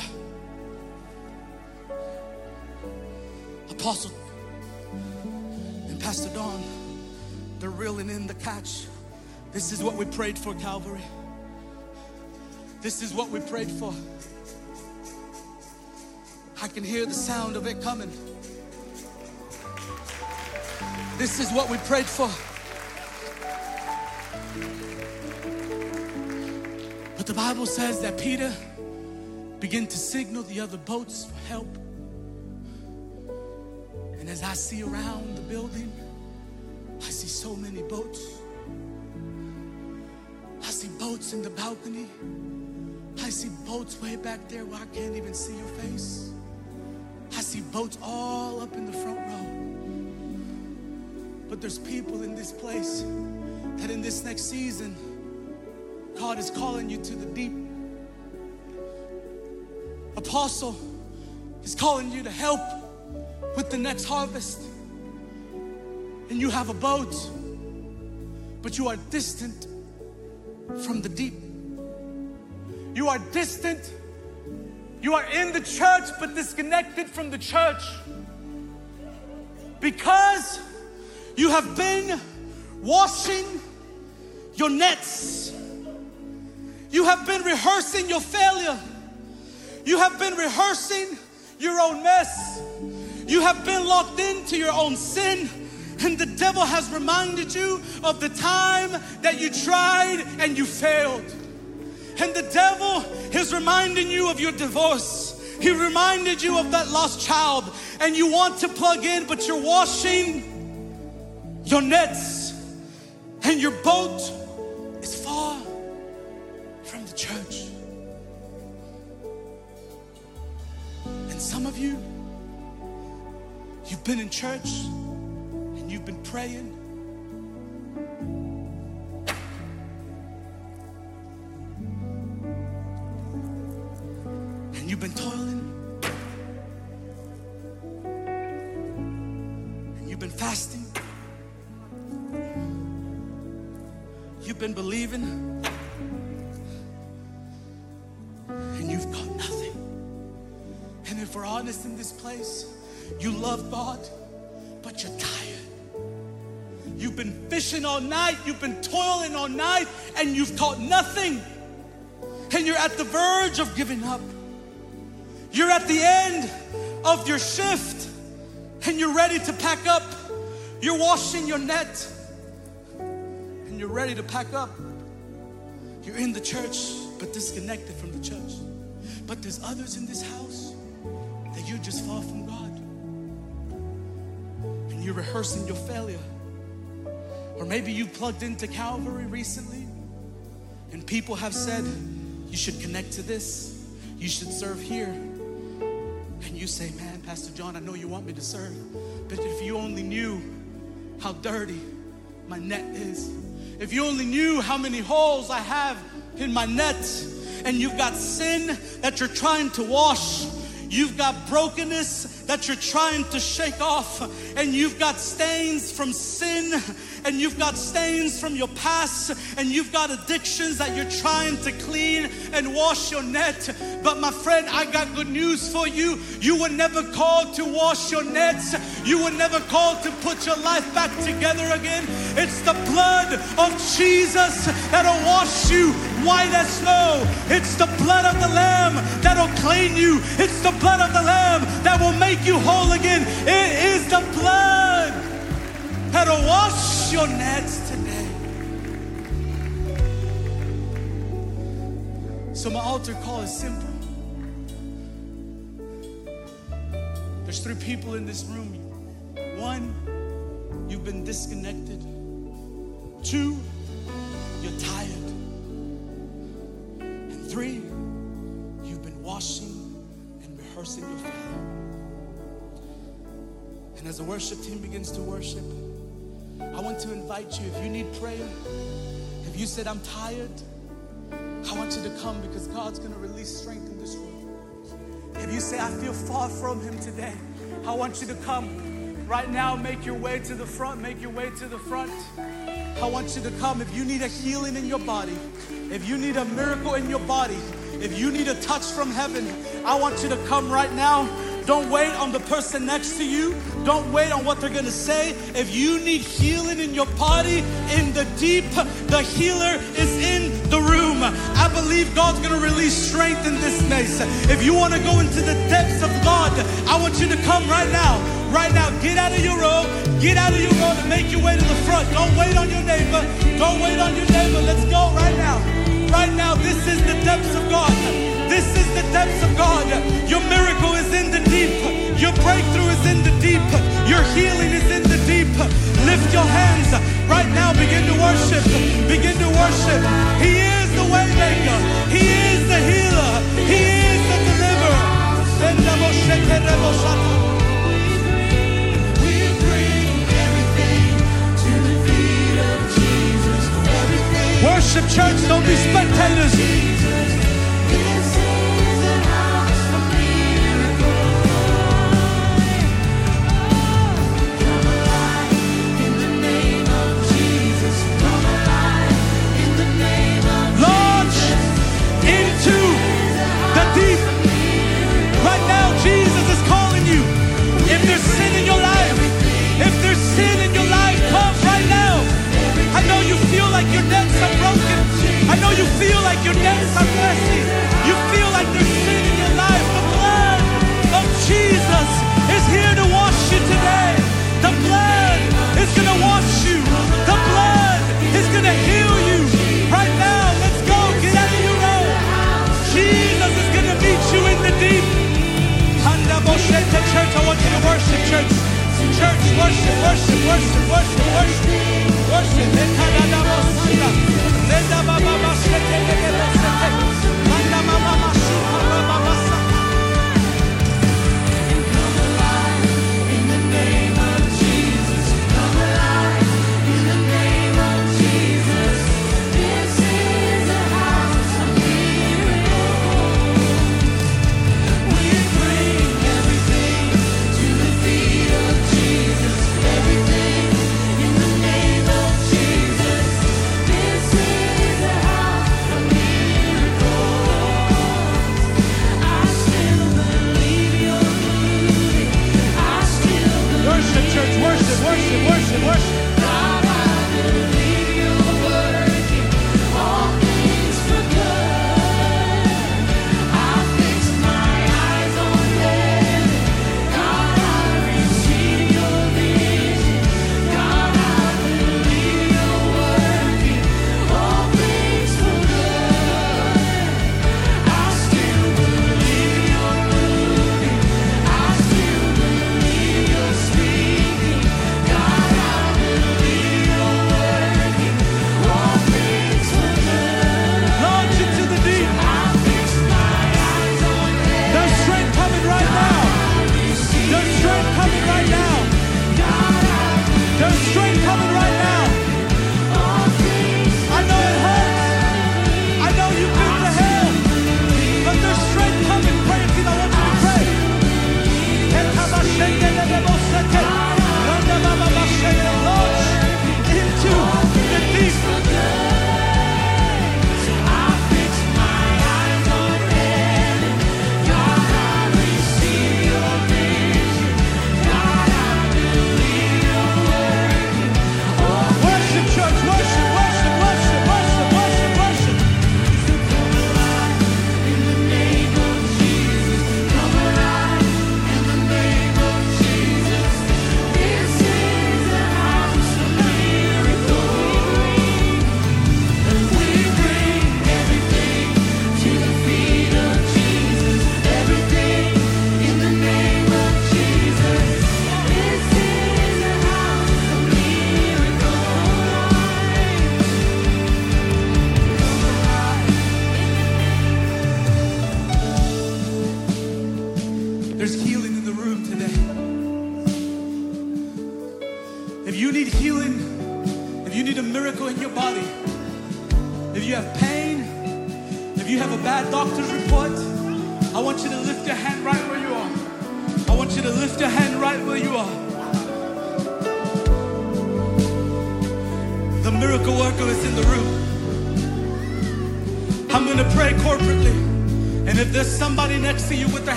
Apostle and Pastor Dawn, they're reeling in the catch. This is what we prayed for, Calvary. This is what we prayed for. I can hear the sound of it coming. This is what we prayed for. But the Bible says that Peter began to signal the other boats for help. And as I see around the building, I see so many boats. I see boats in the balcony. I see boats way back there where I can't even see your face. I see boats all up in the front row. But there's people in this place that in this next season, God is calling you to the deep. Apostle is calling you to help with the next harvest. And you have a boat, but you are distant from the deep. You are distant. You are in the church, but disconnected from the church. Because you have been washing your nets. You have been rehearsing your failure. You have been rehearsing your own mess. You have been locked into your own sin, And the devil has reminded you of the time that you tried and you failed. And the devil is reminding you of your divorce. He reminded you of that lost child, and you want to plug in, but you're washing your nets, and your boat is far from the church. And some of you, you've been in church and you've been praying, and you've been toiling, and you've been fasting, you've been believing, and you've got nothing. And if we're honest in this place, you love God, but you're tired. You've been fishing all night, you've been toiling all night, and you've caught nothing. And you're at the verge of giving up. You're at the end of your shift, and you're ready to pack up. You're washing your net, and you're ready to pack up. You're in the church, but disconnected from the church. But there's others in this house that you're just far from God. And you're rehearsing your failure. Or maybe you plugged into Calvary recently, and people have said, you should connect to this, you should serve here. And you say, man, Pastor John, I know you want me to serve, but if you only knew how dirty my net is, if you only knew how many holes I have in my net, and you've got sin that you're trying to wash, you've got brokenness that you're trying to shake off, and you've got stains from sin, and you've got stains from your past, and you've got addictions that you're trying to clean and wash your net. But my friend, I got good news for you. You were never called to wash your nets. You were never called to put your life back together again. It's the blood of Jesus that'll wash you white as snow. It's the blood of the Lamb that'll clean you. It's the blood of the Lamb that will make you whole again. It is the blood that'll wash your nets today. So my altar call is simple. There's 3 people in this room. 1, you've been disconnected. 2, you're tired. And 3, you've been washing and rehearsing your failure. And as the worship team begins to worship, I want to invite you, if you need prayer, if you said, I'm tired, I want you to come, because God's going to release strength in this room. If you say, I feel far from Him today, I want you to come right now. Make your way to the front. Make your way to the front. I want you to come. If you need a healing in your body, if you need a miracle in your body, if you need a touch from heaven, I want you to come right now. Don't wait on the person next to you. Don't wait on what they're going to say. If you need healing in your body, in the deep, the healer is in the room. I believe God's going to release strength in this place. If you want to go into the depths of God, I want you to come right now. Right now, get out of your row. Get out of your row and make your way to the front. Don't wait on your neighbor. Don't wait on your neighbor. Let's go right now. Right now, this is the depths of God. This is the depths of God. Your miracle is in the deep. Your breakthrough is in the deep. Your healing is in the deep. Lift your hands right now. Begin to worship. Begin to worship. He is the way maker. He is the healer. He is the deliverer. We bring everything to the feet of Jesus. Worship, church. Don't be spectators. Your nets are broken. I know you feel like your nets worship, worship, worship, worship.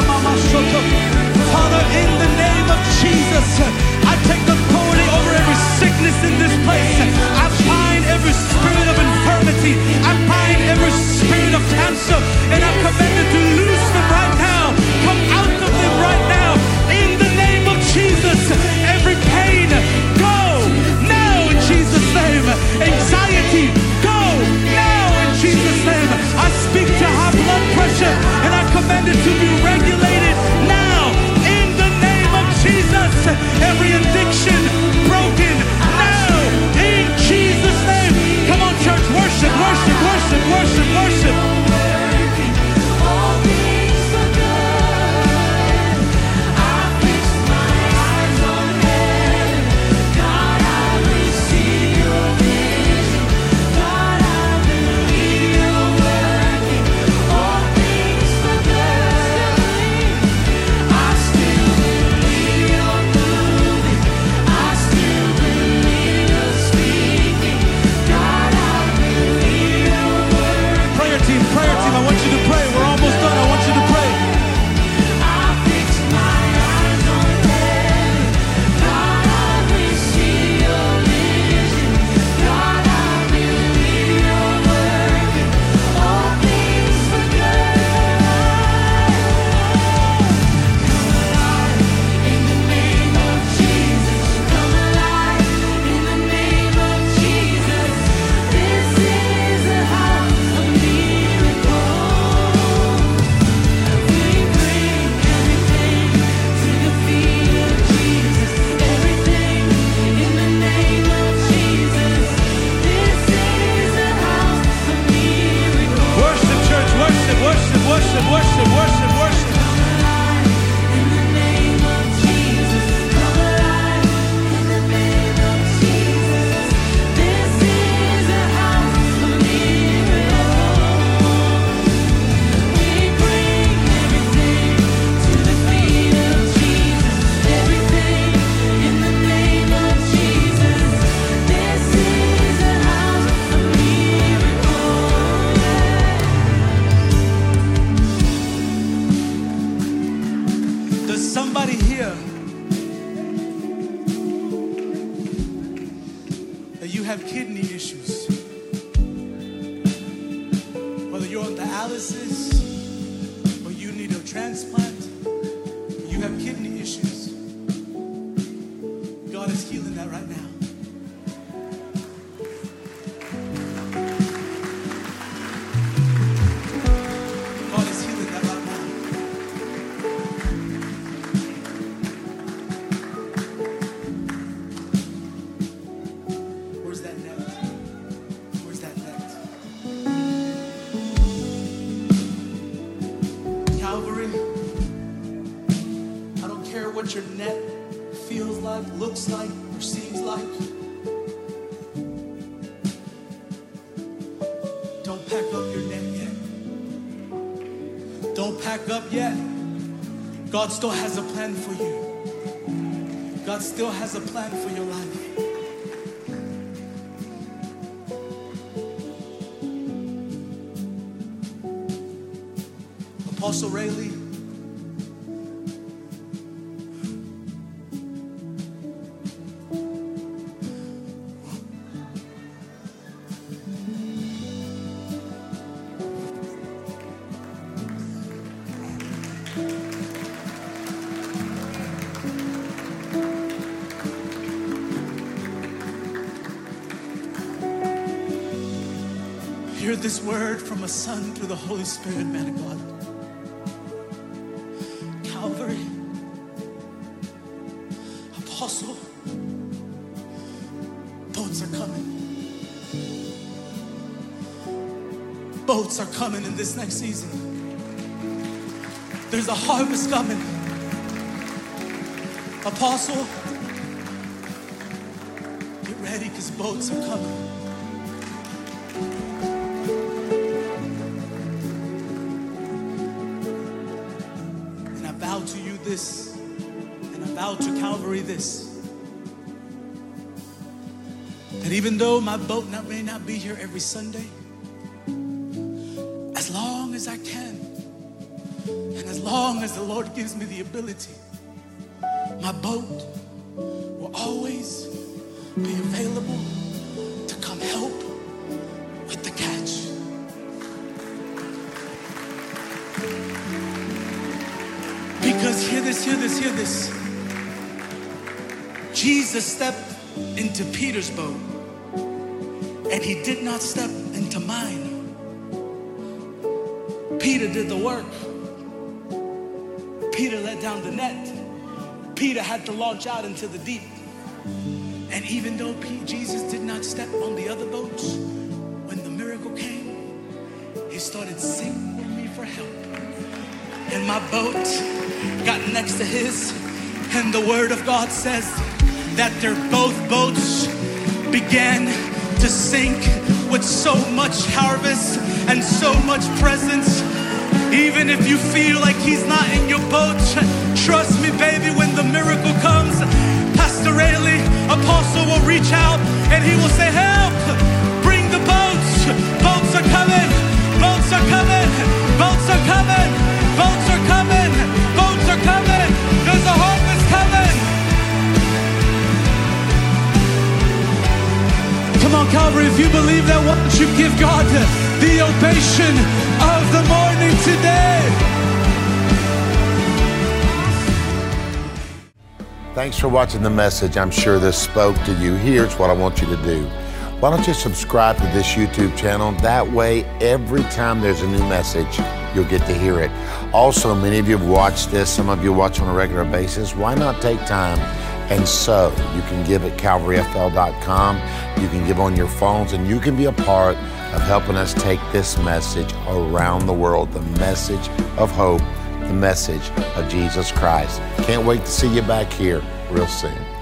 Father, in the name of Jesus, I take authority over every kidney issues, whether you're on dialysis or you need a transplant, you have kidney issues, God is healing that right now. God is healing that right now. Where's that net? Where's that net? Calvary, I don't care what your net feels like, looks like, or seems like. Don't pack up your net yet. Don't pack up yet. God still has a plan for you. God still has a plan for your life. Apostle Rayleigh, hear this word from a son through the Holy Spirit, man of God. Calvary, Apostle, boats are coming. Boats are coming in this next season. There's a harvest coming. Apostle, get ready because boats are coming. And I vow to you this, and I vow to Calvary this, that even though my boat may not be here every Sunday, as long as I can, and as long as the Lord gives me the ability, my boat will always be available to come help with the catch. Because hear this. Jesus stepped into Peter's boat, and he did not step into mine. Peter did the work. Peter let down the net. Peter had to launch out into the deep. And even though Jesus did not step on the other boats, when the miracle came, he started singing me for help. And my boat got next to his, and the word of God says that their both boats began to sink with so much harvest and so much presence. Even if you feel like he's not in your boat, trust me, baby, when the miracle comes, Pastor Rayleigh, Apostle will reach out and he will say, help, bring the boats. Boats are coming, boats are coming, boats are coming, boats are coming, boats are coming. There's a harvest coming. Come on, Calvary, if you believe that, why don't you give God the ovation of the morning today? Thanks for watching the message. I'm sure this spoke to you. Here's what I want you to do. Why don't you subscribe to this YouTube channel? That way, every time there's a new message, you'll get to hear it. Also, many of you have watched this. Some of you watch on a regular basis. Why not take time and sow? You can give at calvaryfl.com. You can give on your phones, and you can be a part of helping us take this message around the world, the message of hope, the message of Jesus Christ. Can't wait to see you back here real soon.